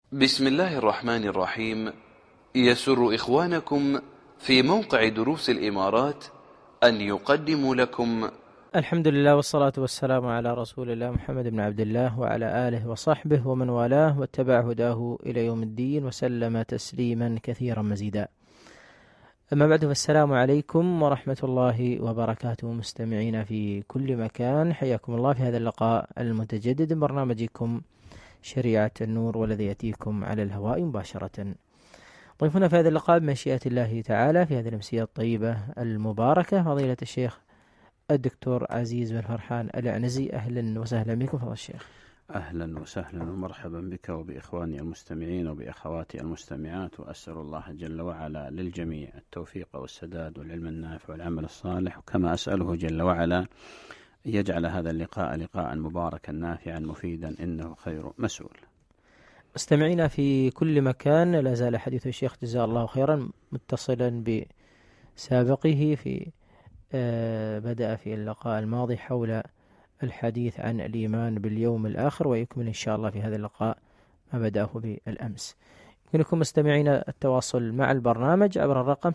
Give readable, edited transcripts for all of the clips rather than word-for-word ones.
بسم الله الرحمن الرحيم. يسر إخوانكم في موقع دروس الإمارات أن يقدموا لكم الحمد لله والصلاة والسلام على رسول الله محمد بن عبد الله وعلى آله وصحبه ومن والاه واتبع هداه إلى يوم الدين وسلم تسليما كثيرا مزيدا. أما بعد، فالسلام عليكم ورحمة الله وبركاته مستمعين في كل مكان، حياكم الله في هذا اللقاء المتجدد من برنامجكم شريعة النور، والذي يأتيكم على الهواء مباشرة. ضيفنا في هذا اللقاء بمشيئة الله تعالى في هذه الأمسية الطيبة المباركة فضيلة الشيخ الدكتور عزيز بن فرحان العنزي. أهلا وسهلا بكم فضل الشيخ. أهلا وسهلا ومرحبا بك وبإخواني المستمعين وبأخواتي المستمعات، وأسأل الله جل وعلا للجميع التوفيق والسداد والعلم النافع والعمل الصالح، وكما أسأله جل وعلا أن يجعل هذا اللقاء لقاء مباركا نافعا مفيدا، إنه خير مسؤول. مستمعينا في كل مكان، لا زال حديث الشيخ جزاه الله خيرا متصلا بسابقه بدأ في اللقاء الماضي حول الحديث عن الإيمان باليوم الآخر، ويكمل إن شاء الله في هذا اللقاء ما بدأه بالأمس. يمكنكم مستمعينا التواصل مع البرنامج عبر الرقم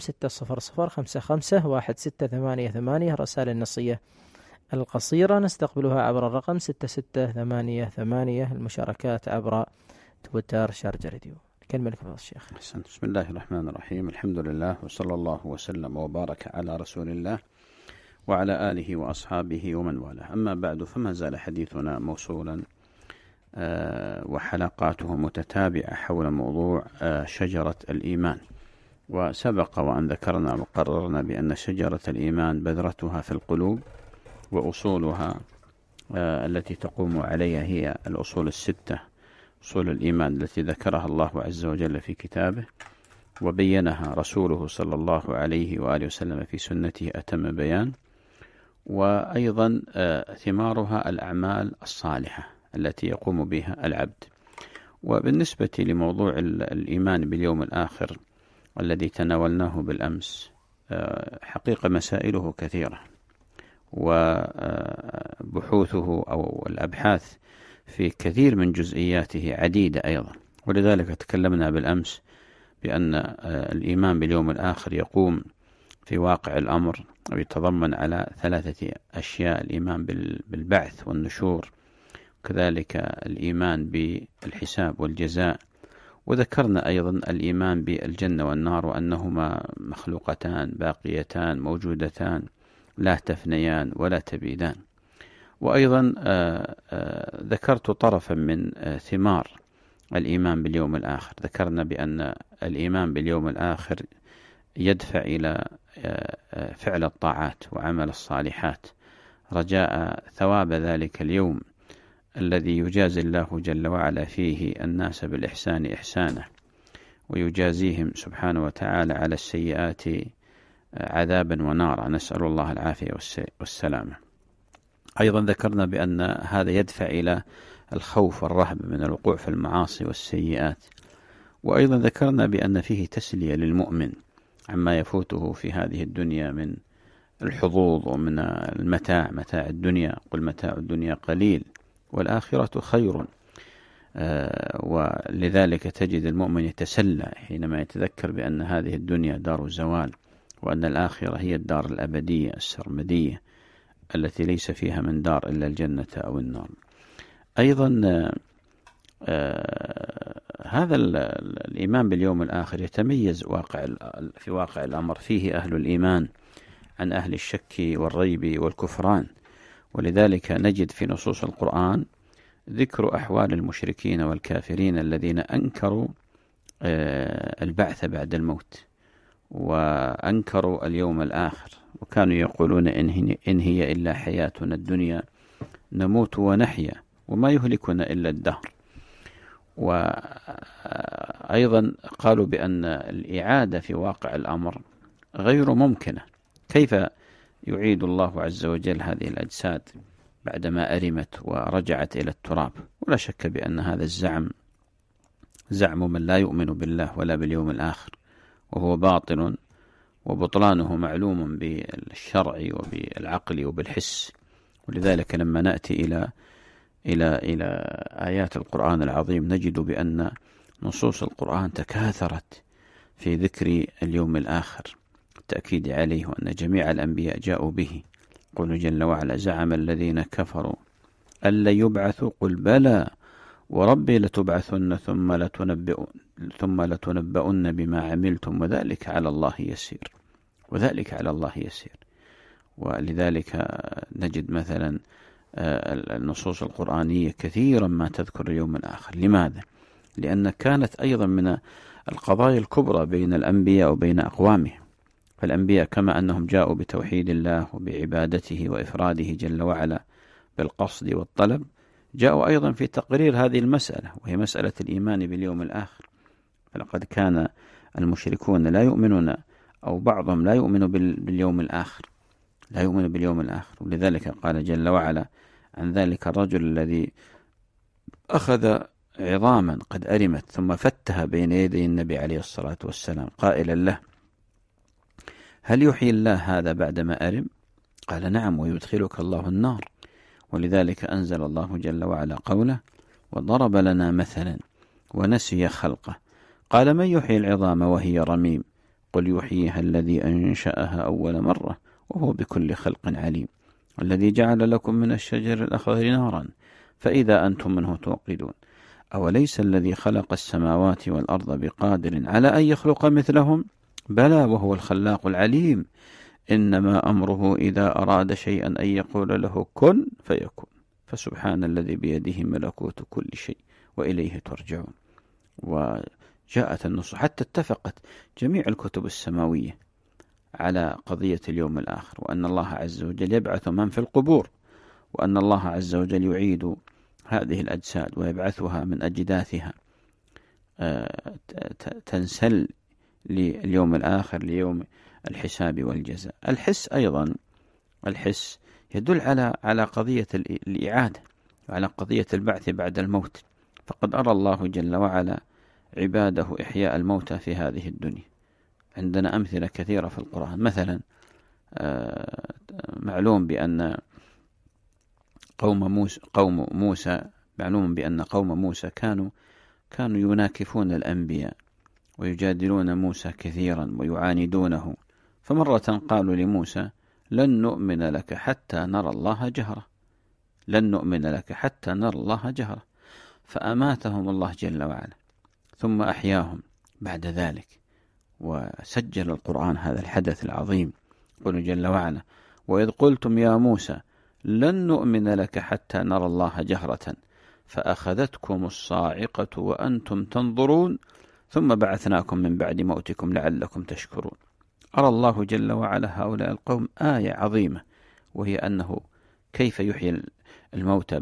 600551688، الرسائل النصية القصيرة نستقبلها عبر الرقم 6688، المشاركات عبر تويتر شارجة راديو. كلمة لك فضل الشيخ. بسم الله الرحمن الرحيم، الحمد لله وصلى الله وسلم وبارك على رسول الله وعلى آله وأصحابه ومن والاه. أما بعد، فما زال حديثنا موصولا وحلقاته متتابعة حول موضوع شجرة الإيمان. وسبق وأن ذكرنا وقررنا بأن شجرة الإيمان بذرتها في القلوب، وأصولها التي تقوم عليها هي الأصول الستة، أصول الإيمان التي ذكرها الله عز وجل في كتابه، وبينها رسوله صلى الله عليه وآله وسلم في سنته أتم بيان. وأيضا ثمارها الأعمال الصالحة التي يقوم بها العبد. وبالنسبة لموضوع الإيمان باليوم الآخر الذي تناولناه بالأمس، حقيقة مسائله كثيرة، وبحوثه أو الأبحاث في كثير من جزئياته عديدة أيضا. ولذلك تكلمنا بالأمس بأن الإيمان باليوم الآخر يقوم في واقع الأمر ويتضمن على ثلاثة أشياء: الإيمان بالبعث والنشور، كذلك الإيمان بالحساب والجزاء، وذكرنا أيضا الإيمان بالجنة والنار، وأنهما مخلوقتان باقيتان موجودتان لا تفنيان ولا تبيدان. وأيضا ذكرت طرفا من ثمار الإيمان باليوم الآخر. ذكرنا بأن الإيمان باليوم الآخر يدفع إلى فعل الطاعات وعمل الصالحات، رجاء ثواب ذلك اليوم الذي يجازي الله جل وعلا فيه الناس بالإحسان إحسانه، ويجازيهم سبحانه وتعالى على السيئات عذابا ونارا، نسأل الله العافية والسلامة. أيضا ذكرنا بأن هذا يدفع إلى الخوف والرهب من الوقوع في المعاصي والسيئات. وأيضا ذكرنا بأن فيه تسلية للمؤمن عما يفوته في هذه الدنيا من الحظوظ ومن المتاع، متاع الدنيا، قل متاع الدنيا قليل والآخرة خير. ولذلك تجد المؤمن يتسلى حينما يتذكر بأن هذه الدنيا دار زوال، وأن الآخرة هي الدار الأبدية السرمدية التي ليس فيها من دار إلا الجنة أو النار. أيضا هذا الإيمان باليوم الآخر يتميز في واقع الأمر فيه أهل الإيمان عن أهل الشك والريب والكفران. ولذلك نجد في نصوص القرآن ذكر أحوال المشركين والكافرين الذين أنكروا البعث بعد الموت، وأنكروا اليوم الآخر، وكانوا يقولون إن هي إلا حياتنا الدنيا نموت ونحيا وما يهلكنا إلا الدهر. وأيضا قالوا بأن الإعادة في واقع الأمر غير ممكنة. كيف يعيد الله عز وجل هذه الأجساد بعدما أرمت ورجعت إلى التراب؟ ولا شك بأن هذا الزعم زعم من لا يؤمن بالله ولا باليوم الآخر، وهو باطل، وبطلانه معلوم بالشرع وبالعقل وبالحس. ولذلك لما نأتي إلى آيات القرآن العظيم نجد بأن نصوص القرآن تكاثرت في ذكر اليوم الآخر، التأكيد عليه وأن جميع الأنبياء جاءوا به. قل جل وعلا: زعم الذين كفروا أن لن يبعثوا قل بلى وربي لتبعثن ثم لتنبؤن بما عملتم وذلك على الله يسير. وذلك على الله يسير. ولذلك نجد مثلا النصوص القرآنية كثيرا ما تذكر اليوم الآخر. لماذا؟ لأن كانت أيضا من القضايا الكبرى بين الأنبياء وبين أقوامهم. فالأنبياء كما أنهم جاءوا بتوحيد الله وبعبادته وإفراده جل وعلا بالقصد والطلب، جاءوا أيضا في تقرير هذه المسألة، وهي مسألة الإيمان باليوم الآخر. فلقد كان المشركون لا يؤمنون، أو بعضهم لا يؤمن باليوم الآخر، لا يؤمن باليوم الآخر. ولذلك قال جل وعلا عن ذلك الرجل الذي أخذ عظاما قد أرمت ثم فتها بين يدي النبي عليه الصلاة والسلام قائلا له: هل يحيي الله هذا بعدما أرم؟ قال: نعم، ويدخلك الله النار. ولذلك أنزل الله جل وعلا قوله: وضرب لنا مثلا ونسي خلقه قال: من يحيي العظام وهي رميم؟ قل يحييها الذي أنشأها أول مرة وهو بكل خلق عليم. الذي جعل لكم من الشجر الأخضر نارا فإذا أنتم منه توقدون. أوليس الذي خلق السماوات والأرض بقادر على أن يخلق مثلهم؟ بلى وهو الخلاق العليم. إنما أمره إذا أراد شيئا أن يقول له كن فيكون. فسبحان الذي بيده ملكوت كل شيء وإليه ترجعون. وجاءت النصوص حتى اتفقت جميع الكتب السماوية على قضية اليوم الآخر، وأن الله عز وجل يبعث من في القبور، وأن الله عز وجل يعيد هذه الأجساد ويبعثها من أجداثها تنسل لليوم الآخر، ليوم الحساب والجزاء. الحس أيضا، الحس يدل على قضية الإعادة وعلى قضية البعث بعد الموت. فقد أرى الله جل وعلا عباده إحياء الموتى في هذه الدنيا. عندنا أمثلة كثيرة في القرآن. مثلا معلوم بأن قوم موسى معلوم بأن قوم موسى كانوا يناكفون الأنبياء ويجادلون موسى كثيرا ويعاندونه. فمرة قالوا لموسى: لن نؤمن لك حتى نرى الله جهرة، لن نؤمن لك حتى نرى الله جهرة. فأماتهم الله جل وعلا ثم أحياهم بعد ذلك. وسجل القرآن هذا الحدث العظيم. قل جل وعلا: وإذ قلتم يا موسى لن نؤمن لك حتى نرى الله جهرة فأخذتكم الصاعقة وأنتم تنظرون ثم بعثناكم من بعد موتكم لعلكم تشكرون. أرى الله جل وعلا هؤلاء القوم آية عظيمة، وهي أنه كيف يحيي الموتى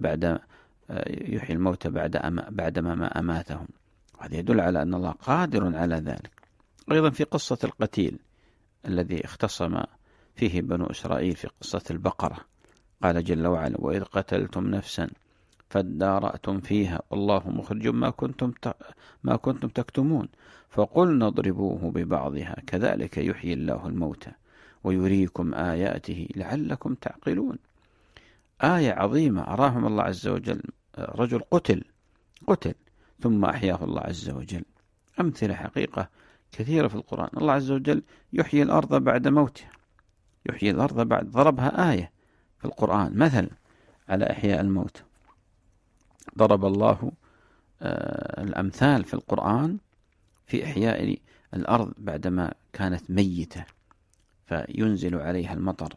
بعدما ما أماتهم. وهذا يدل على أن الله قادر على ذلك. أيضا في قصة القتيل الذي اختصم فيه بنو إسرائيل في قصة البقرة، قال جل وعلا: وإذ قتلتم نفسا فادارأتم فيها والله مخرج ما كنتم تكتمون فقلنا اضربوه ببعضها كذلك يحيي الله الموتى ويريكم آياته لعلكم تعقلون. آية عظيمة أراهم الله عز وجل. رجل قتل ثم أحياه الله عز وجل. أمثلة حقيقة كثيرة في القرآن. الله عز وجل يحيي الأرض بعد موتها، يحيي الأرض بعد، ضربها آية في القرآن مثل على إحياء الموت. ضرب الله الأمثال في القرآن في إحياء الأرض بعدما كانت ميتة، فينزل عليها المطر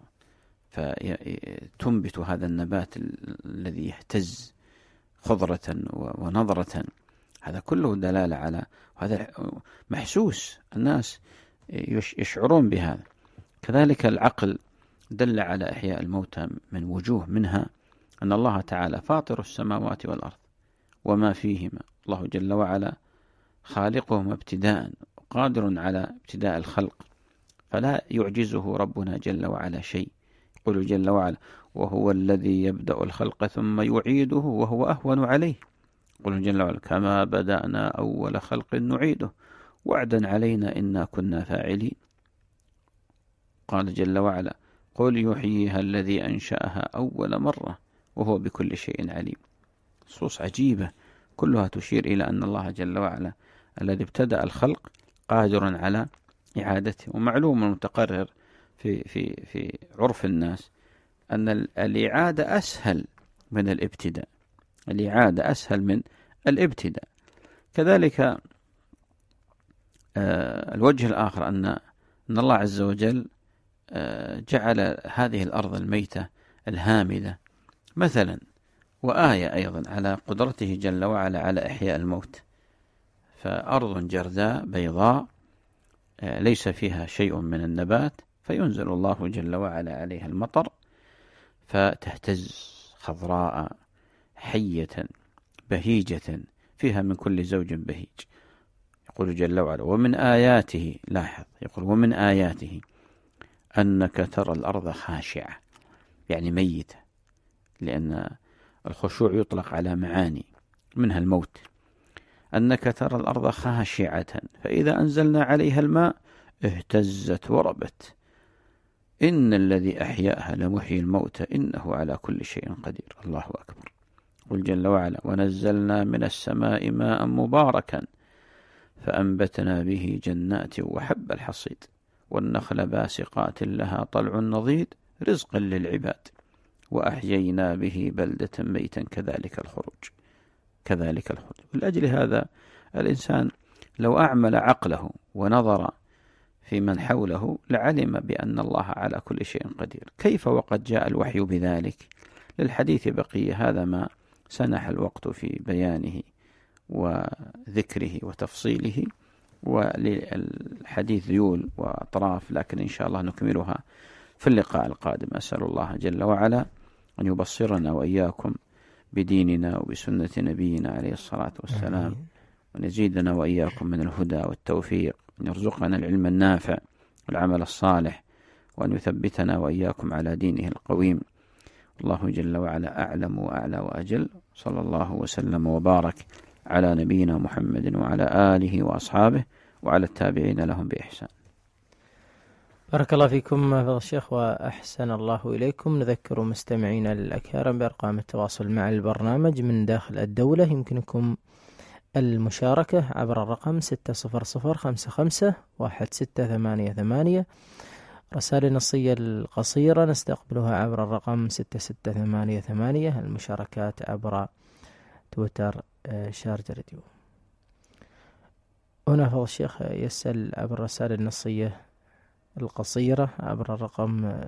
فتنبت هذا النبات الذي يهتز خضرة ونضرة. هذا كله دلالة على، هذا محسوس، الناس يشعرون بهذا. كذلك العقل دل على إحياء الموتى من وجوه، منها أن الله تعالى فاطر السماوات والأرض وما فيهما، الله جل وعلا خالقهما ابتداء قادر على ابتداء الخلق، فلا يعجزه ربنا جل وعلا شيء. يقول جل وعلا: وهو الذي يبدأ الخلق ثم يعيده وهو أهون عليه. يقول جل وعلا: كما بدأنا أول خلق نعيده وعدا علينا إنا كنا فاعلين. قال جل وعلا: قل يحييها الذي أنشأها أول مرة وهو بكل شيء عليم. نصوص عجيبة كلها تشير إلى أن الله جل وعلا الذي ابتدأ الخلق قادر على إعادته. ومعلوم المتقرر في عرف الناس أن الإعادة أسهل من الابتداء، الإعادة أسهل من الابتداء. كذلك الوجه الآخر أن الله عز وجل جعل هذه الأرض الميتة الهامدة مثلا وآية أيضا على قدرته جل وعلا على إحياء الموت. فأرض جرداء بيضاء ليس فيها شيء من النبات، فينزل الله جل وعلا عليها المطر فتهتز خضراء حية بهيجة فيها من كل زوج بهيج. يقول جل وعلا ومن آياته، لاحظ يقول ومن آياته أنك ترى الأرض خاشعة، يعني ميتة، لأن الخشوع يطلق على معاني منها الموت. أنك ترى الأرض خاشعة فإذا أنزلنا عليها الماء اهتزت وربت إن الذي أحياها لمحيي الموتى إنه على كل شيء قدير. الله أكبر. قل جل وعلا ونزلنا من السماء ماء مباركا فأنبتنا به جنات وحب الحصيد والنخل باسقات لها طلع نضيد رزقا للعباد وأحيينا به بلدة ميتا كذلك الخروج. ولأجل هذا الإنسان لو أعمل عقله ونظر في من حوله لعلم بأن الله على كل شيء قدير. كيف وقد جاء الوحي بذلك؟ للحديث بقية، هذا ما سنح الوقت في بيانه وذكره وتفصيله، وللحديث ذيول وأطراف، لكن إن شاء الله نكملها في اللقاء القادم. أسأل الله جل وعلا أن يبصرنا وإياكم بديننا وبسنة نبينا عليه الصلاة والسلام، وأن يزيدنا وإياكم من الهدى والتوفيق، وأن يرزقنا العلم النافع والعمل الصالح، وأن يثبتنا وإياكم على دينه القويم. الله جل وعلا أعلم وأعلى وأجل. صلى الله وسلم وبارك على نبينا محمد وعلى آله وأصحابه وعلى التابعين لهم بإحسان. بارك الله فيكم فضل الشيخ وأحسن الله إليكم. نذكر مستمعينا الأكارم بأرقام التواصل مع البرنامج من داخل الدولة. يمكنكم المشاركة عبر الرقم 600551688. رسائل النصية القصيرة نستقبلها عبر الرقم 6688. المشاركات عبر تويتر شارجة راديو. هنا فضل الشيخ يسأل عبر الرسائل النصية القصيرة عبر الرقم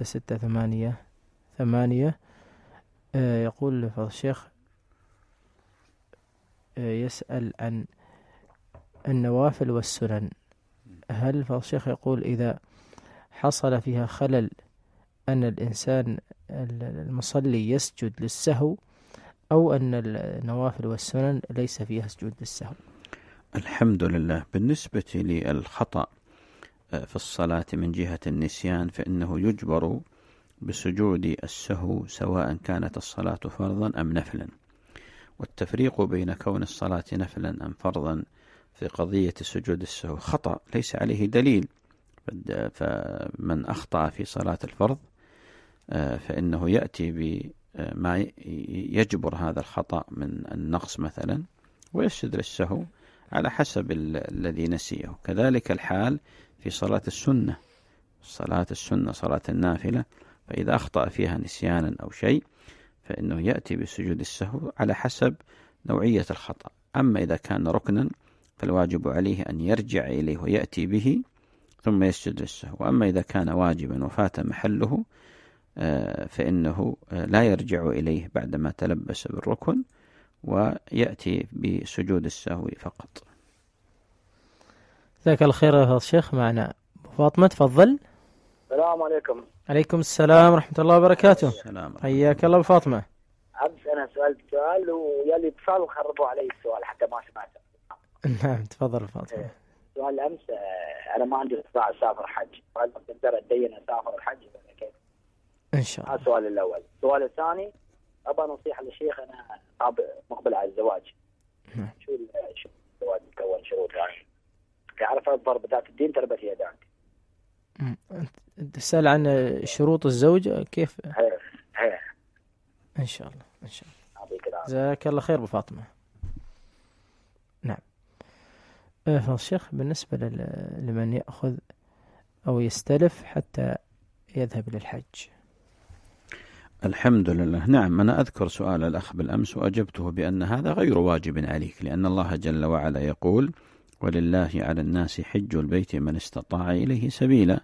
6688. يقول فضل الشيخ يسأل عن النوافل والسنن. هل فضل الشيخ يقول إذا حصل فيها خلل أن الإنسان المصلي يسجد للسهو، أو أن النوافل والسنن ليس فيها سجود للسهو؟ الحمد لله. بالنسبة للخطأ في الصلاة من جهة النسيان فإنه يجبر بسجود السهو سواء كانت الصلاة فرضا أم نفلا. والتفريق بين كون الصلاة نفلا أم فرضا في قضية سجود السهو خطأ ليس عليه دليل. فمن أخطأ في صلاة الفرض فإنه يأتي بما يجبر هذا الخطأ من النقص مثلا ويسجد للسهو على حسب الذي نسيه. كذلك الحال في صلاة السنة، صلاة النافلة، فإذا أخطأ فيها نسيانا أو شيء فإنه يأتي بسجود السهو على حسب نوعية الخطأ. أما إذا كان ركنا فالواجب عليه أن يرجع إليه ويأتي به ثم يسجد للسهو. وأما إذا كان واجبا وفات محله فإنه لا يرجع إليه بعدما تلبس بالركن ويأتي بسجود السهو فقط. جزاك الله خير يا الشيخ. معنا فاطمة، تفضل. السلام عليكم. عليكم السلام ورحمة الله وبركاته. السلام. حياك الله بفاطمة. أنا سألت سؤال ويلي اتصال وخربوا علي السؤال حتى ما سمعته. نعم تفضل فاطمة. سؤال أمس أنا ما عندي استطاعة أسافر حج، هل أقدر أتدين أسافر الحج ولا كيف؟ إن شاء الله. هذا السؤال الأول. السؤال الثاني أبغى نصيحة للشيخ. أنا مقبل على الزواج. شو الزواج يكون شروط يعني يعرف أظهر بذات الدين تربت يدانك. تسأل عن شروط الزوج كيف؟ هي. إن شاء الله إن شاء الله. جزاك الله خير بفاطمة. نعم. فالشيخ بالنسبة لمن يأخذ أو يستلف حتى يذهب للحج. الحمد لله. نعم، أنا أذكر سؤال الأخ بالأمس وأجبته بأن هذا غير واجب عليك، لأن الله جل وعلا يقول: ولله على الناس حج البيت من استطاع إليه سبيلا.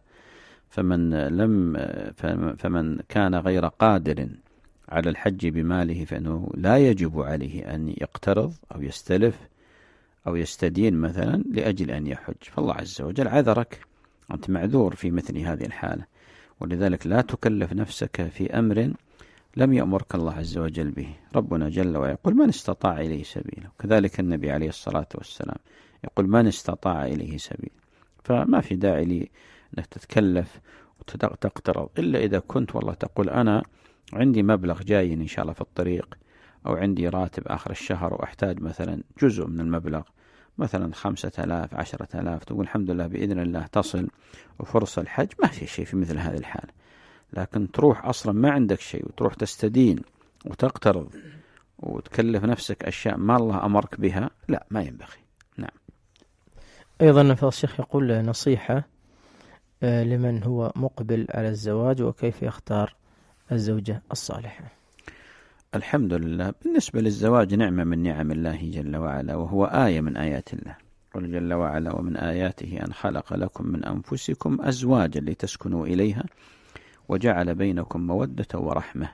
فمن كان غير قادر على الحج بماله فإنه لا يجب عليه أن يقترض أو يستلف أو يستدين مثلا لأجل أن يحج، فالله عز وجل عذرك، أنت معذور في مثل هذه الحالة، ولذلك لا تكلف نفسك في أمر لم يأمرك الله عز وجل به. ربنا جل وعلا يقول: من استطاع إليه سبيلا، وكذلك النبي عليه الصلاة والسلام يقول: من استطاع إليه سبيلا. فما في داعي لي أنك تتكلف وتقترض، إلا إذا كنت والله تقول أنا عندي مبلغ جاي إن شاء الله في الطريق، أو عندي راتب آخر الشهر وأحتاج مثلا جزء من المبلغ، مثلا 5000 10,000، تقول الحمد لله بإذن الله تصل وفرصة الحج، ما في شيء في مثل هذه الحالة. لكن تروح أصلا ما عندك شيء وتروح تستدين وتقترض وتكلف نفسك أشياء ما الله أمرك بها، لا، ما ينبغي. نعم. أيضا فالشيخ يقول نصيحة لمن هو مقبل على الزواج وكيف يختار الزوجة الصالحة. الحمد لله. بالنسبة للزواج نعمة من نعم الله جل وعلا، وهو آية من آيات الله. قال جل وعلا: ومن آياته أن خلق لكم من أنفسكم أزواجا لتسكنوا إليها وجعل بينكم مودة ورحمة.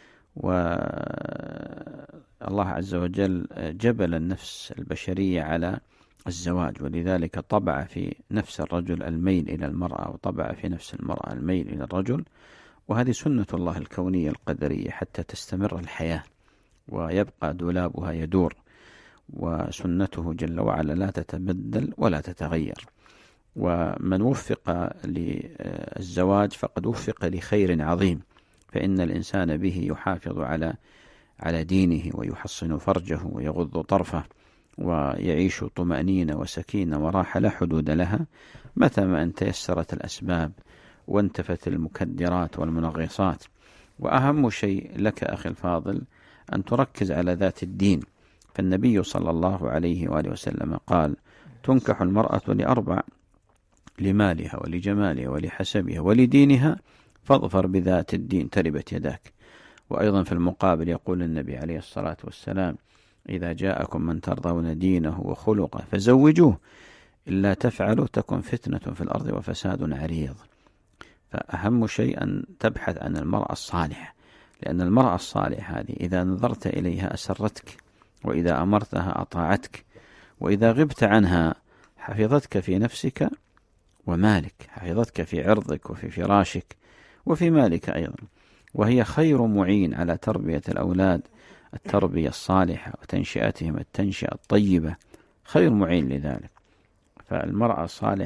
والله عز وجل جبل النفس البشرية على الزواج، ولذلك طبع في نفس الرجل الميل إلى المرأة، وطبع في نفس المرأة الميل إلى الرجل، وهذه سنة الله الكونية القدرية حتى تستمر الحياة ويبقى دولابها يدور، وسنته جل وعلا لا تتبدل ولا تتغير. ومن وفق للزواج فقد وفق لخير عظيم، فإن الإنسان به يحافظ على دينه ويحصن فرجه ويغض طرفه ويعيش طمأنينة وسكينة وراحة لا حدود لها، متى ما أن تيسرت الأسباب وانتفت المكدرات والمنغصات. وأهم شيء لك أخي الفاضل أن تركز على ذات الدين، فالنبي صلى الله عليه وآله وسلم قال: تنكح المرأة لأربع: لمالها ولجمالها ولحسبها ولدينها، فاظفر بذات الدين تربت يداك. وأيضا في المقابل يقول النبي عليه الصلاة والسلام: إذا جاءكم من ترضون دينه وخلقه فزوجوه، إلا تفعلوا تكن فتنة في الأرض وفساد عريض. فأهم شيء أن تبحث عن المرأة الصالحة، لأن المرأة الصالحة هذه إذا نظرت إليها أسرتك، وإذا أمرتها أطاعتك، وإذا غبت عنها حفظتك في نفسك ومالك، حفظتك في عرضك وفي فراشك وفي مالك أيضا. وهي خير معين على تربية الأولاد التربية الصالحة وتنشئتهم التنشئة الطيبة، خير معين لذلك. فالمرأة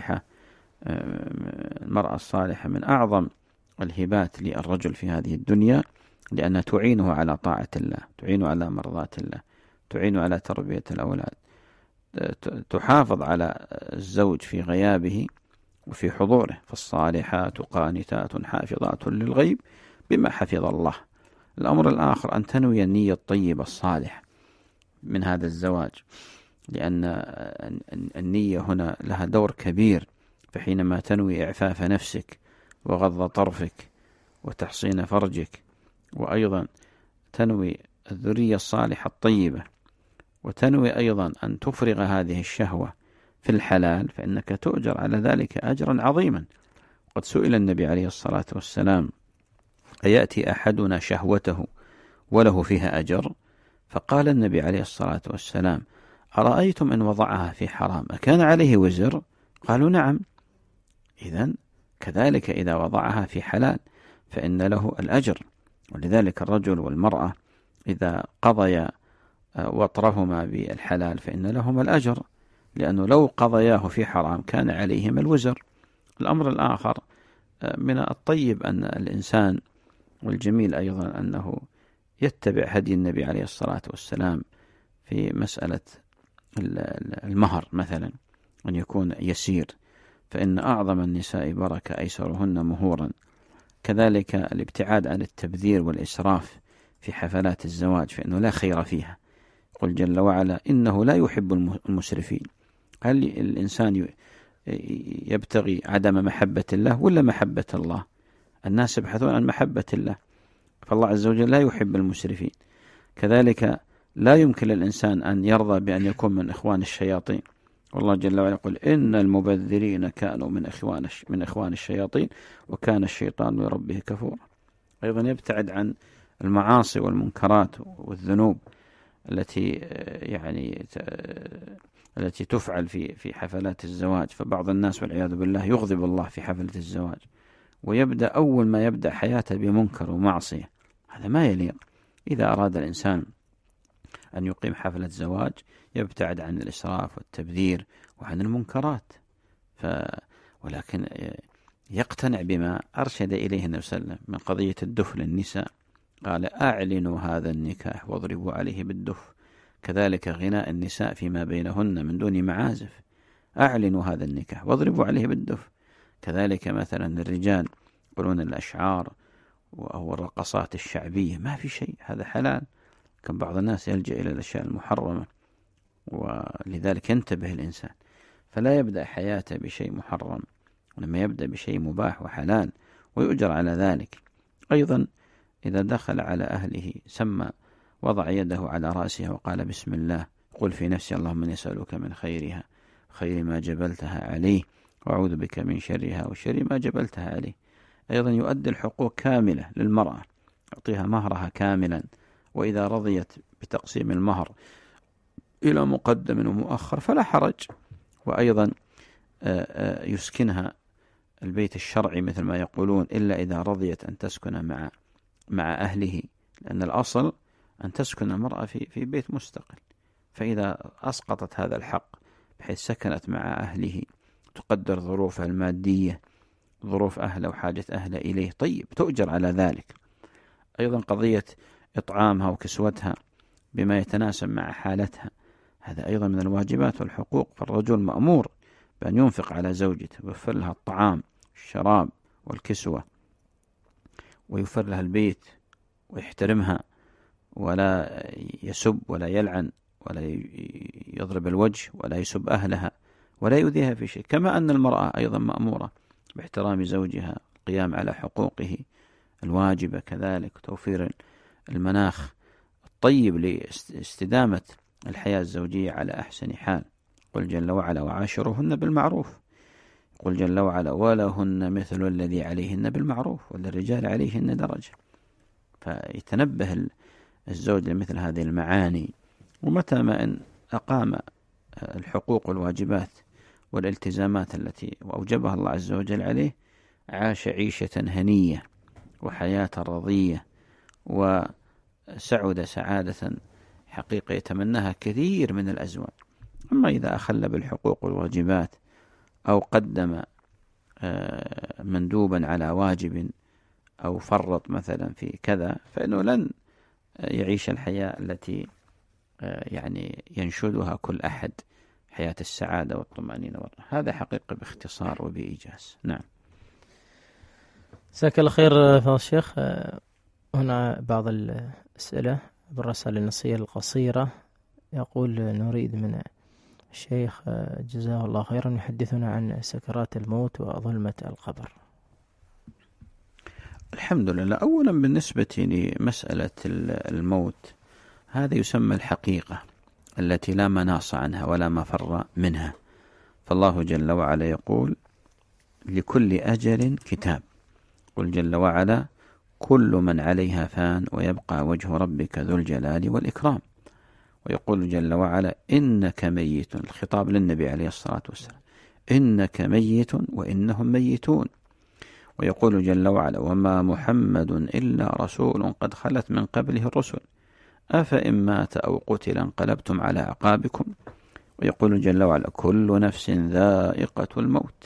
الصالحة من أعظم الهبات للرجل في هذه الدنيا، لأنها تعينه على طاعة الله، تعينه على مرضاة الله، تعينه على تربية الأولاد، تحافظ على الزوج في غيابه وفي حضوره. فالصالحات قانتات حافظات للغيب بما حفظ الله. الأمر الآخر أن تنوي النية الطيبة الصالحة من هذا الزواج، لأن النية هنا لها دور كبير. فحينما تنوي إعفاف نفسك وغض طرفك وتحصين فرجك، وأيضا تنوي الذرية الصالحة الطيبة، وتنوي أيضا أن تفرغ هذه الشهوة في الحلال، فإنك تؤجر على ذلك أجرا عظيما. قد سئل النبي عليه الصلاة والسلام: أيأتي أحدنا شهوته وله فيها أجر؟ فقال النبي عليه الصلاة والسلام: أرأيتم إن وضعها في حرام أكان عليه وزر؟ قالوا: نعم. إذن كذلك إذا وضعها في حلال فإن له الأجر. ولذلك الرجل والمرأة إذا قضيا وطرهما بالحلال فإن لهما الأجر، لأنه لو قضياه في حرام كان عليهما الوزر. الأمر الآخر من الطيب أن الإنسان، والجميل أيضا أنه يتبع هدي النبي عليه الصلاة والسلام في مسألة المهر مثلا، أن يكون يسير، فإن أعظم النساء بركة أيسرهن مهورا. كذلك الابتعاد عن التبذير والإسراف في حفلات الزواج، فإنه لا خير فيها. قل جل وعلا: إنه لا يحب المسرفين. هل الإنسان يبتغي عدم محبة الله ولا محبة الله؟ الناس يبحثون عن محبة الله، فالله عز وجل لا يحب المسرفين. كذلك لا يمكن للإنسان أن يرضى بأن يكون من إخوان الشياطين، والله جل وعلا يقول إن المبذرين كانوا من إخوان الشياطين وكان الشيطان لربه كفورا. أيضا يبتعد عن المعاصي والمنكرات والذنوب التي تفعل في حفلات الزواج. فبعض الناس والعياذ بالله يغضب الله في حفلة الزواج، ويبدأ أول ما يبدأ حياته بمنكر ومعصية، هذا ما يليق. إذا أراد الإنسان أن يقيم حفلة زواج يبتعد عن الإسراف والتبذير وعن المنكرات، ولكن يقتنع بما أرشد إليه النبي صلى الله عليه وسلم من قضية الدف للنساء، قال أعلنوا هذا النكاح واضربوا عليه بالدف. كذلك غناء النساء فيما بينهن من دون معازف، أعلنوا هذا النكاح واضربوا عليه بالدف. كذلك مثلا الرجال يقولون الأشعار أو الرقصات الشعبية، ما في شيء، هذا حلال. كان بعض الناس يلجأ إلى الأشياء المحرمة، ولذلك ينتبه الإنسان فلا يبدأ حياته بشيء محرم، ولما يبدأ بشيء مباح وحلال ويؤجر على ذلك. أيضا إذا دخل على أهله سمى، وضع يده على رأسها وقال بسم الله، قل في نفسي اللهم إني أسألك من خيرها، خير ما جبلتها عليه، وأعوذ بك من شرها وشر ما جبلتها عليه. أيضا يؤدي الحقوق كاملة للمرأة، يعطيها مهرها كاملا، وإذا رضيت بتقسيم المهر إلى مقدم ومؤخر فلا حرج. وأيضا يسكنها البيت الشرعي مثل ما يقولون، إلا إذا رضيت أن تسكن مع أهله، لأن الأصل أن تسكن المرأة في بيت مستقل. فإذا أسقطت هذا الحق بحيث سكنت مع أهله، تقدر ظروفها المادية، ظروف أهله وحاجة أهله إليه، طيب تؤجر على ذلك. أيضا قضية إطعامها وكسوتها بما يتناسب مع حالتها، هذا أيضا من الواجبات والحقوق. فالرجل مأمور بأن ينفق على زوجته ويوفر لها الطعام والشراب والكسوة، ويوفر لها البيت، ويحترمها، ولا يسب ولا يلعن ولا يضرب الوجه ولا يسب أهلها ولا يؤذيها في شيء. كما أن المرأة أيضا مأمورة باحترام زوجها، القيام على حقوقه الواجبة كذلك، توفير المناخ الطيب لاستدامة الحياة الزوجية على أحسن حال. قل جل وعلا وعاشروهن بالمعروف، قل جل وعلا ولهن مثل الذي عليهن بالمعروف وللرجال عليهن درجة. فيتنبه الزوج لمثل هذه المعاني، ومتى ما إن أقام الحقوق والواجبات والالتزامات التي أوجبها الله عز وجل عليه، عاش عيشة هنية وحياة رضية، وسعد سعادة حقيقة يتمناها كثير من الأزواج. أما إذا أخل بالحقوق والواجبات أو قدم مندوبا على واجب أو فرط مثلا في كذا، فإنه لن يعيش الحياة التي ينشدها كل أحد، حياة السعادة والطمأنينة هذا حقيقة باختصار وبإيجاز. نعم. جزاك الله خير فضل الشيخ. هنا بعض الأسئلة بالرسائل النصية القصيرة. يقول نريد من الشيخ جزاه الله خيرا يحدثنا عن سكرات الموت وظلمة القبر. الحمد لله. أولا بالنسبة لمسألة الموت، هذا يسمى الحقيقة التي لا مناص عنها ولا مفر منها. فالله جل وعلا يقول لكل أجل كتاب، قل جل وعلا كل من عليها فان ويبقى وجه ربك ذو الجلال والإكرام. ويقول جل وعلا إنك ميت، الخطاب للنبي عليه الصلاة والسلام، إنك ميت وإنهم ميتون. ويقول جل وعلا وما محمد إلا رسول قد خلت من قبله الرسل أفإن مات أو قتل انقلبتم على أعقابكم. ويقول جل وعلا كل نفس ذائقة الموت.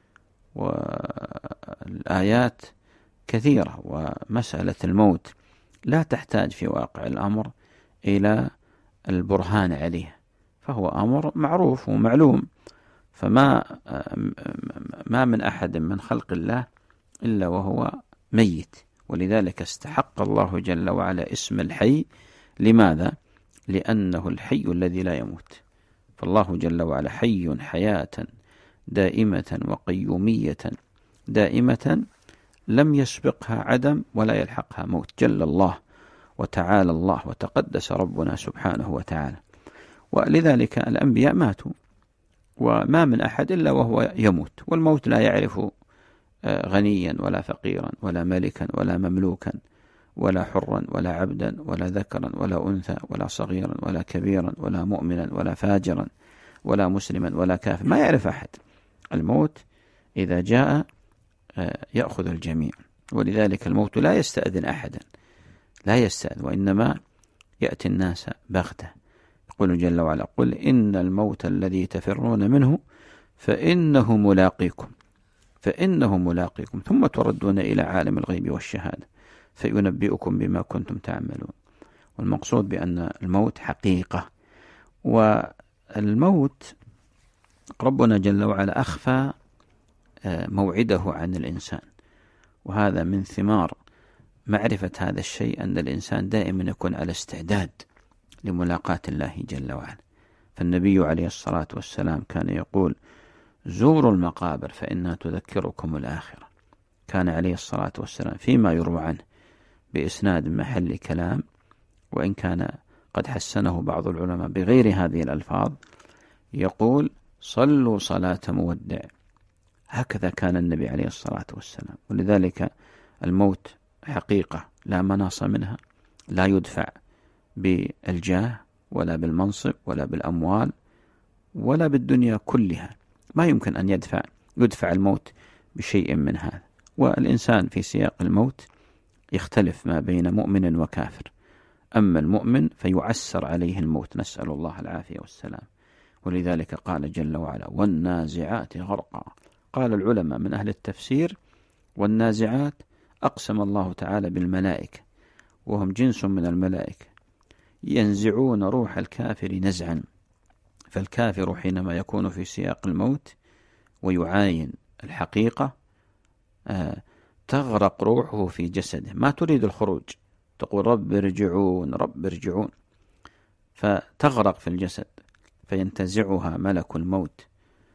والآيات كثيرة. ومسألة الموت لا تحتاج في واقع الأمر إلى البرهان عليه، فهو أمر معروف ومعلوم. فما من أحد من خلق الله إلا وهو ميت، ولذلك استحق الله جل وعلا اسم الحي. لماذا؟ لأنه الحي الذي لا يموت، فالله جل وعلا حي حياة دائمة وقيومية دائمة لم يسبقها عدم ولا يلحقها موت، جل الله وتعالى الله وتقدس ربنا سبحانه وتعالى. ولذلك الأنبياء ماتوا، وما من أحد إلا وهو يموت، والموت لا يعرف غنيا ولا فقيرا ولا ملكا ولا مملوكا ولا حرا ولا عبدا ولا ذكرا ولا أنثى ولا صغيرا ولا كبيرا ولا مؤمنا ولا فاجرا ولا مسلما ولا كافر، ما يعرف أحد. الموت إذا جاء يأخذ الجميع، ولذلك الموت لا يستأذن أحدا، لا يستأذن، وإنما يأتي الناس بغتة. يقول جل وعلا: قل إن الموت الذي تفرون منه فإنه ملاقيكم ثم تردون إلى عالم الغيب والشهادة فينبئكم بما كنتم تعملون. والمقصود بأن الموت حقيقة، والموت ربنا جل وعلا أخفى موعده عن الإنسان، وهذا من ثمار معرفة هذا الشيء، أن الإنسان دائما يكون على استعداد لملاقاة الله جل وعلا. فالنبي عليه الصلاة والسلام كان يقول: زوروا المقابر فإنها تذكركم الآخرة. كان عليه الصلاة والسلام فيما يروى عنه بإسناد محل كلام، وإن كان قد حسنه بعض العلماء بغير هذه الألفاظ، يقول: صلوا صلاة مودع. هكذا كان النبي عليه الصلاة والسلام. ولذلك الموت حقيقة لا مناص منها، لا يدفع بالجاه ولا بالمنصب ولا بالأموال ولا بالدنيا كلها، ما يمكن أن يدفع الموت بشيء من هذا. والإنسان في سياق الموت يختلف ما بين مؤمن وكافر. أما المؤمن فيعسر عليه الموت، نسأل الله العافية والسلام. ولذلك قال جل وعلا: والنازعات غرقا. قال العلماء من أهل التفسير: والنازعات أقسم الله تعالى بالملائكة، وهم جنس من الملائكة ينزعون روح الكافر نزعا. فالكافر حينما يكون في سياق الموت ويعاين الحقيقة تغرق روحه في جسده، ما تريد الخروج، تقول: رب ارجعون رب ارجعون، فتغرق في الجسد، فينتزعها ملك الموت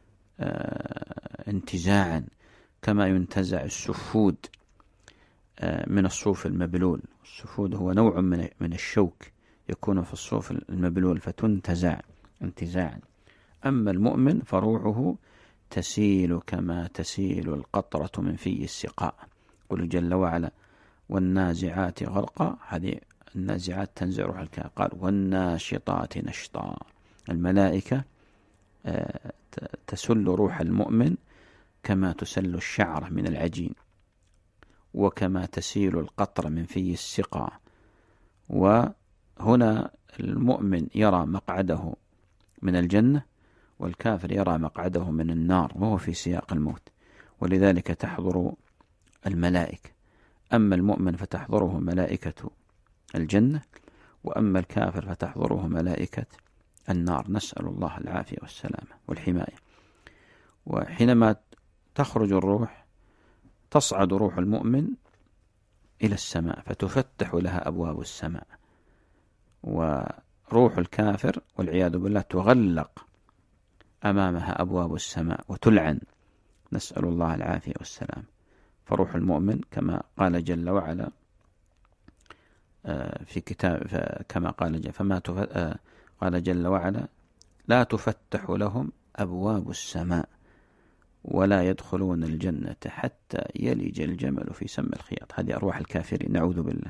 انتزاعا كما ينتزع السفود من الصوف المبلول. السفود هو نوع من الشوك يكون في الصوف المبلول، فتنتزع انتزاعا. أما المؤمن فروحه تسيل كما تسيل القطرة من في السقاء. قل جل وعلا: والنازعات غرقا، هذه النازعات تنزع روح الكافر. قال: والناشطات نشطا. الملائكة تسل روح المؤمن كما تسل الشعرة من العجين، وكما تسيل القطرة من في السقاء. وهنا المؤمن يرى مقعده من الجنة، والكافر يرى مقعده من النار، وهو في سياق الموت. ولذلك تحضر الملائكة، أما المؤمن فتحضره ملائكة الجنة، وأما الكافر فتحضره ملائكة النار، نسأل الله العافية والسلامة والحماية. وحينما تخرج الروح تصعد روح المؤمن إلى السماء، فتفتح لها أبواب السماء، وروح الكافر والعياذ بالله تغلق أمامها أبواب السماء وتلعن، نسأل الله العافية والسلام. فروح المؤمن كما قال جل وعلا في كتاب، كما قال قال جل وعلا: لا تفتح لهم أبواب السماء ولا يدخلون الجنة حتى يلج الجمل في سم الخياط. هذه أرواح الكافرين، نعوذ بالله.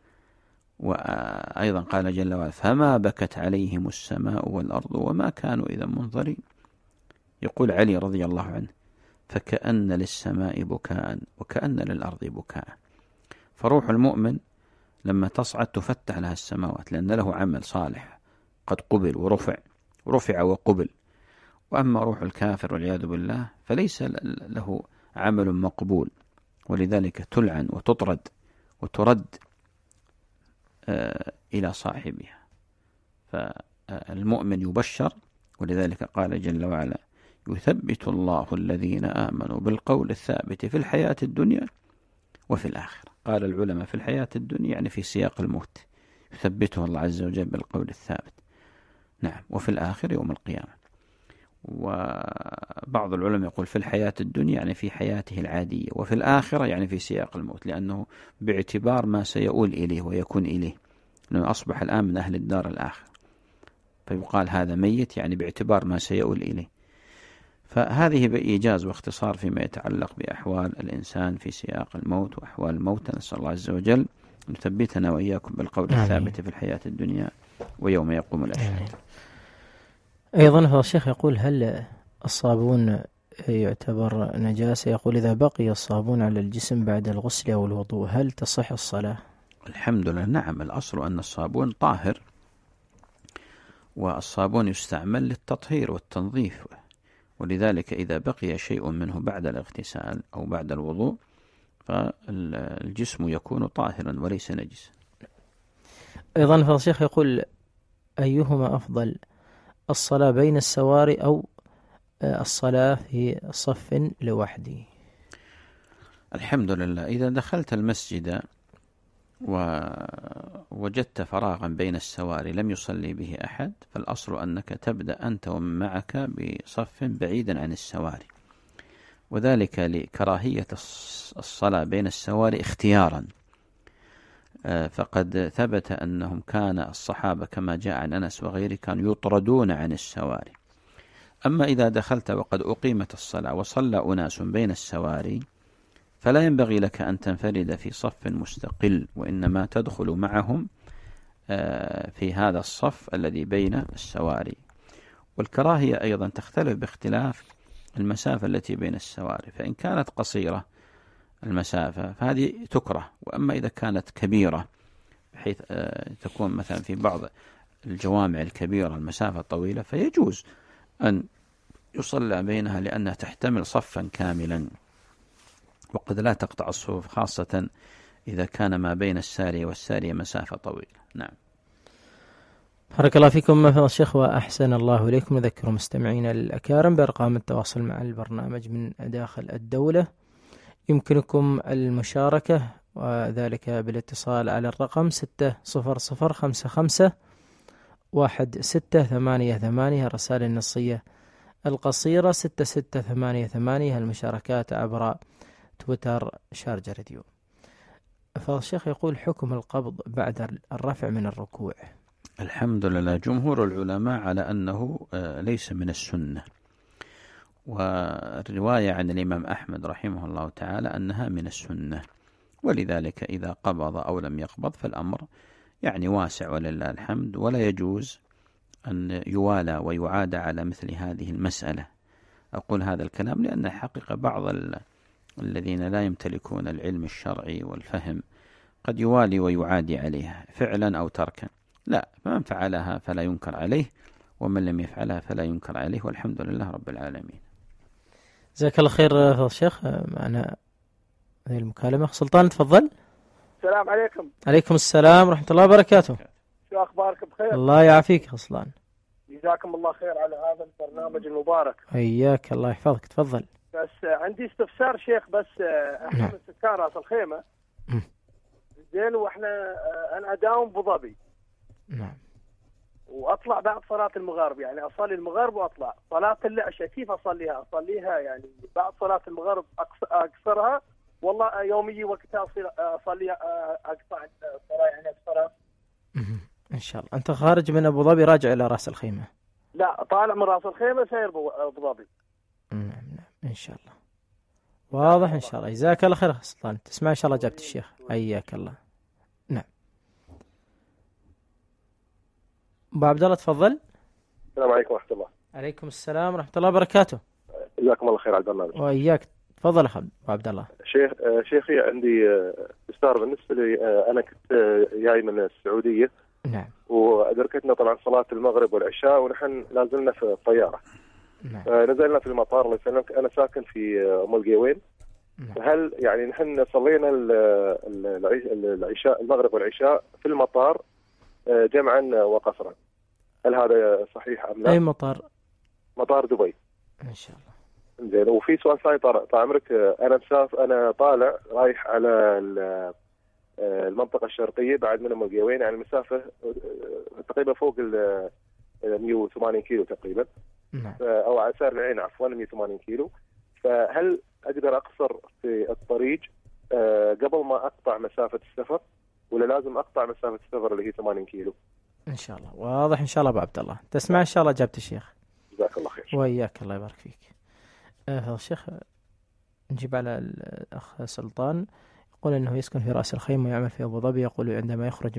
وأيضا قال جل وعلا: فما بكت عليهم السماء والأرض وما كانوا إذا منظرين. يقول علي رضي الله عنه: فكأن للسماء بكاء وكأن للأرض بكاء. فروح المؤمن لما تصعد تفتح لها السماوات، لأن له عمل صالح قد قبل ورفع وقبل. وأما روح الكافر والعياذ بالله فليس له عمل مقبول، ولذلك تلعن وتطرد وترد إلى صاحبها. فالمؤمن يبشر، ولذلك قال جل وعلا: يثبت الله الذين آمنوا بالقول الثابت في الحياة الدنيا وفي الآخرة. قال العلماء في الحياة الدنيا يعني في سياق الموت، يثبته الله عز وجل بالقول الثابت، نعم، وفي الآخر يوم القيامة. وبعض العلماء يقول في الحياة الدنيا يعني في حياته العادية، وفي الآخرة يعني في سياق الموت، لأنه باعتبار ما سيؤول إليه ويكون إليه، لأنه أصبح الآن من أهل الدار الآخر، فيقال هذا ميت يعني باعتبار ما سيؤول إليه. فهذه بإيجاز واختصار فيما يتعلق بأحوال الإنسان في سياق الموت وأحوال الموتى. نسأل الله عز وجل أن يثبتنا وإياكم بالقول الثابت في الحياة الدنيا ويوم يقوم الأشهاد. أيضا هو الشيخ يقول هل الصابون يعتبر نجاسة؟ يقول إذا بقي الصابون على الجسم بعد الغسل أو الوضوء هل تصح الصلاة؟ الحمد لله، نعم. الأصل أن الصابون طاهر، والصابون يستعمل للتطهير والتنظيف، ولذلك إذا بقي شيء منه بعد الاغتسال أو بعد الوضوء فالجسم يكون طاهرا وليس نجسا. أيضا فالشيخ يقول أيهما أفضل، الصلاة بين السواري أو الصلاة في صف لوحدي؟ الحمد لله، إذا دخلت المسجد ووجدت فراغا بين السواري لم يصلي به أحد، فالأصل أنك تبدأ أنت ومن معك بصف بعيدا عن السواري، وذلك لكراهية الصلاة بين السواري اختيارا. فقد ثبت أنهم كان الصحابة كما جاء عن أنس وغيره كانوا يطردون عن السواري. أما إذا دخلت وقد أقيمت الصلاة وصلى أناس بين السواري فلا ينبغي لك أن تنفرد في صف مستقل، وإنما تدخل معهم في هذا الصف الذي بين السواري. والكراهية أيضا تختلف باختلاف المسافة التي بين السواري، فإن كانت قصيرة المسافة فهذه تكره، وأما إذا كانت كبيرة بحيث تكون مثلا في بعض الجوامع الكبيرة المسافة طويلة فيجوز أن يصلى بينها لأنها تحتمل صفا كاملا، وقد لا تقطع الصفوف خاصة إذا كان ما بين السارية والسارية مسافة طويلة. نعم. بارك الله فيكم الشيخ وأحسن الله إليكم. نذكر مستمعينا الأكارم بأرقام التواصل مع البرنامج من داخل الدولة، يمكنكم المشاركة وذلك بالاتصال على الرقم 600551688، الرسائل النصية القصيرة 6688، المشاركات عبر تويتر شارجة راديو. فالشيخ يقول حكم القبض بعد الرفع من الركوع. الحمد لله، جمهور العلماء على أنه ليس من السنة، والرواية عن الإمام أحمد رحمه الله تعالى أنها من السنة، ولذلك إذا قبض أو لم يقبض فالأمر يعني واسع ولله الحمد، ولا يجوز أن يوالى ويعاد على مثل هذه المسألة. أقول هذا الكلام لأن حقيقة بعض الذين لا يمتلكون العلم الشرعي والفهم قد يوالي ويعادي عليها فعلا أو تركا. لا، فمن فعلها فلا ينكر عليه، ومن لم يفعلها فلا ينكر عليه، والحمد لله رب العالمين. جزاك الله خير الشيخ. معنا هذه المكالمة. سلطان تفضل. السلام عليكم. عليكم السلام ورحمة الله وبركاته. شو أخبارك؟ بخير؟ الله يعافيك سلطان. جزاكم الله خير على هذا البرنامج المبارك. حياك الله يحفظك. تفضل. بس عندي استفسار شيخ، بس احنا من سكان راس الخيمة زين، واحنا انا اداوم ابو ظبي. نعم. واطلع بعد صلاة المغرب، يعني اصلي المغرب واطلع. صلاة العشاء كيف اصليها؟ اصليها يعني بعد صلاة المغرب اقصرها، والله يومي وقتها اصلي اقطع الصلاة يعني اقصرها. ان شاء الله. انت خارج من ابو ظبي راجع الى راس الخيمة؟ لا، طالع من راس الخيمة سير ابو ظبي. نعم ان شاء الله. واضح ان شاء الله. جزاك الله خير سلطان. تسمع ان شاء الله جابت الشيخ. حياك الله. نعم. ابو عبد الله تفضل. السلام عليكم ورحمة الله. عليكم السلام ورحمة الله وبركاته. جزاكم الله خير على البرنامج. وإياك. تفضل أخ أبو عبد الله. شيخي عندي استفسار بالنسبة لي. أنا كنت جاي من السعودية. نعم. وأدركتنا طبعا صلاة المغرب والعشاء ونحن لازلنا في الطيارة. نعم. نزلنا في المطار. الله يسلمك، أنا ساكن في أم القوين. نعم. هل يعني نحن صلينا العشاء المغرب والعشاء في المطار جمعا وقصرا، هل هذا صحيح أم لا؟ أي مطار؟ مطار دبي. إن شاء الله. زين. وفي سؤال ثاني طال عمرك، أنا طالع رايح على المنطقة الشرقية بعد من أم القوين، يعني المسافة تقريبا فوق 180 كيلو تقريبا. نعم. أو على سعر العين عفوا 180 كيلو. فهل أقدر أقصر في الطريق قبل ما أقطع مسافة السفر، ولا لازم أقطع مسافة السفر اللي هي 80 كيلو؟ إن شاء الله واضح إن شاء الله أبو عبد الله. تسمع إن شاء الله إجابة الشيخ. جزاك الله خير. وإياك الله يبارك فيك. الشيخ نجيب على الأخ سلطان، يقول أنه يسكن في رأس الخيمة ويعمل في أبو ظبي. يقول عندما يخرج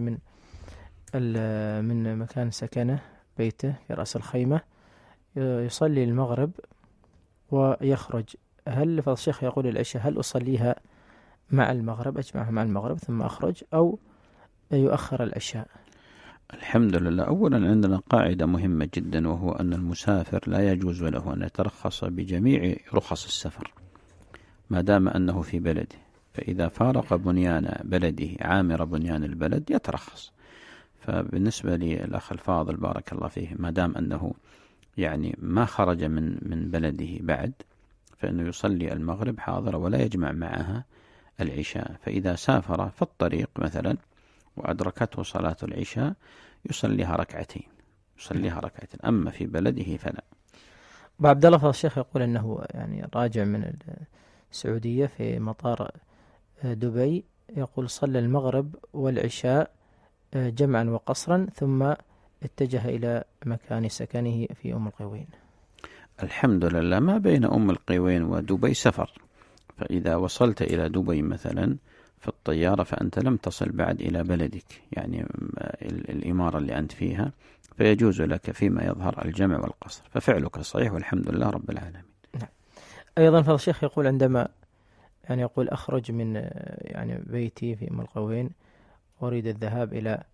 من مكان سكنه بيته في رأس الخيمة يصلي المغرب ويخرج، هل فضل الشيخ يقول العشاء هل أصليها مع المغرب، أجمعها مع المغرب ثم أخرج، أو يؤخر العشاء؟ الحمد لله. أولا عندنا قاعدة مهمة جدا، وهو أن المسافر لا يجوز له أن يترخص بجميع رخص السفر ما دام أنه في بلده. فإذا فارق بنيان بلده عامر بنيان البلد يترخص. فبالنسبة للأخ الفاضل بارك الله فيه، ما دام أنه يعني ما خرج من بلده بعد، فإنه يصلي المغرب حاضر ولا يجمع معها العشاء. فإذا سافر في الطريق مثلا وأدركته صلاة العشاء يصليها ركعتين. أما في بلده فلا. أبو عبد الله فضل الشيخ يقول أنه يعني راجع من السعودية في مطار دبي، يقول صلى المغرب والعشاء جمعا وقصرا ثم اتجه إلى مكان سكنه في أم القوين. الحمد لله. ما بين أم القوين ودبي سفر، فإذا وصلت إلى دبي مثلا في الطيارة فأنت لم تصل بعد إلى بلدك، يعني الإمارة اللي أنت فيها، فيجوز لك فيما يظهر الجمع والقصر، ففعلك صحيح والحمد لله رب العالمين. نعم. أيضا فضل الشيخ يقول عندما يعني يقول أخرج من يعني بيتي في أم القوين أريد الذهاب إلى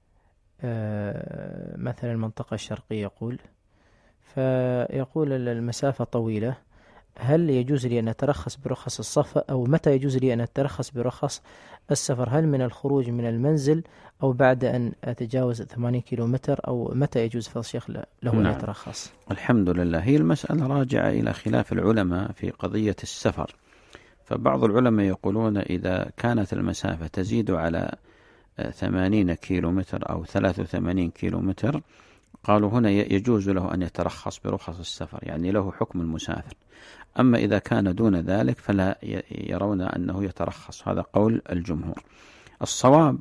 مثلا المنطقة الشرقية، فيقول المسافة طويلة، هل يجوز لي أن أترخص برخص السفر، أو متى يجوز لي أن أترخص برخص السفر؟ هل من الخروج من المنزل أو بعد أن أتجاوز 80 كيلومتر، أو متى يجوز فضل الشيخ له أن يترخص؟ الحمد لله. هي المسألة راجعة إلى خلاف العلماء في قضية السفر. فبعض العلماء يقولون إذا كانت المسافة تزيد على 80 كيلومتر أو 83 كيلومتر، قالوا هنا يجوز له أن يترخص برخص السفر، يعني له حكم المسافر. أما إذا كان دون ذلك فلا يرون أنه يترخص. هذا قول الجمهور. الصواب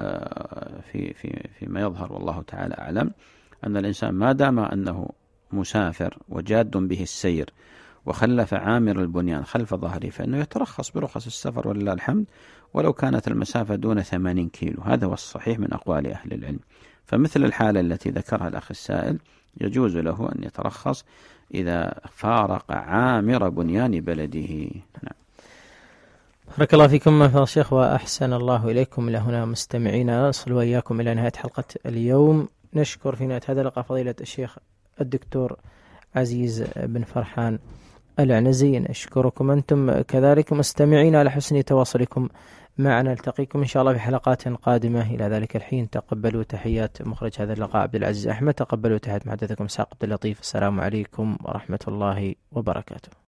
فيما يظهر والله تعالى أعلم أن الإنسان ما دام أنه مسافر وجاد به السير وخلف عامر البنيان خلف ظهره فإنه يترخص برخص السفر ولله الحمد، ولو كانت المسافة دون 80 كيلو. هذا هو الصحيح من أقوال أهل العلم. فمثل الحالة التي ذكرها الأخ السائل يجوز له أن يترخص إذا فارق عامر بنيان بلده. نعم. بارك الله فيكم فضل الشيخ وأحسن الله إليكم. إلى هنا مستمعينا نصل وإياكم إلى نهاية حلقة اليوم. نشكر في نهاية هذا اللقاء فضيلة الشيخ الدكتور عزيز بن فرحان العنزي. نشكركم أنتم كذلك مستمعين على حسن تواصلكم معنا. نلتقيكم إن شاء الله في حلقات قادمة. إلى ذلك الحين تقبلوا تحيات مخرج هذا اللقاء عبد العزيز أحمد. تقبلوا تحيات محدثكم ساق عبد اللطيف. السلام عليكم ورحمة الله وبركاته.